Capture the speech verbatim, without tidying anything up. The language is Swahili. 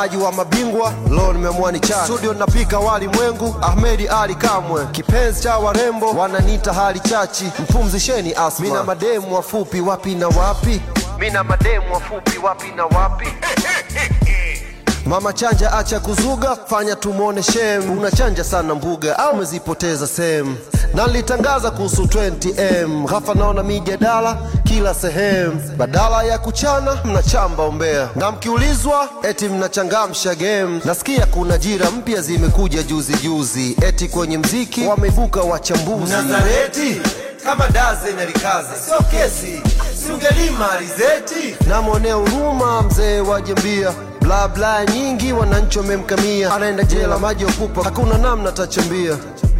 Mpambanaji wa mabingwa, leo nimeamua ni chana. Studio napika wali mwengu, Ahmedi Ali Kamwe. Kipenzi cha warembo, wananiita hali chachi. Mpumzisheni asma. Mina mademu wafupi wapi na wapi? Mina mademu wafupi wapi na wapi? Mama chanja acha kuzuga, fanya tumone shem. Unachanja sana mbuga, au umezipoteza sehemu. Na nilitangaza kuhusu twenty M, ghafla naona mijadala kila sehemu. Badala ya kuchana, mnachamba umbea. Na mkiulizwa, eti mnachangamsha game. Nasikia kuna jira mpya zimekuja juzi juzi. Eti kwenye mziki, wameibuka wachambuzi. Nazareti, kama daze na likaze, sio kesi, si ungelima alizeti. Na mwonea huruma mzee wajembia, bla bla nyingi wananchi wamemkamia. Anaenda jela maji okupa, hakuna namna tachambia.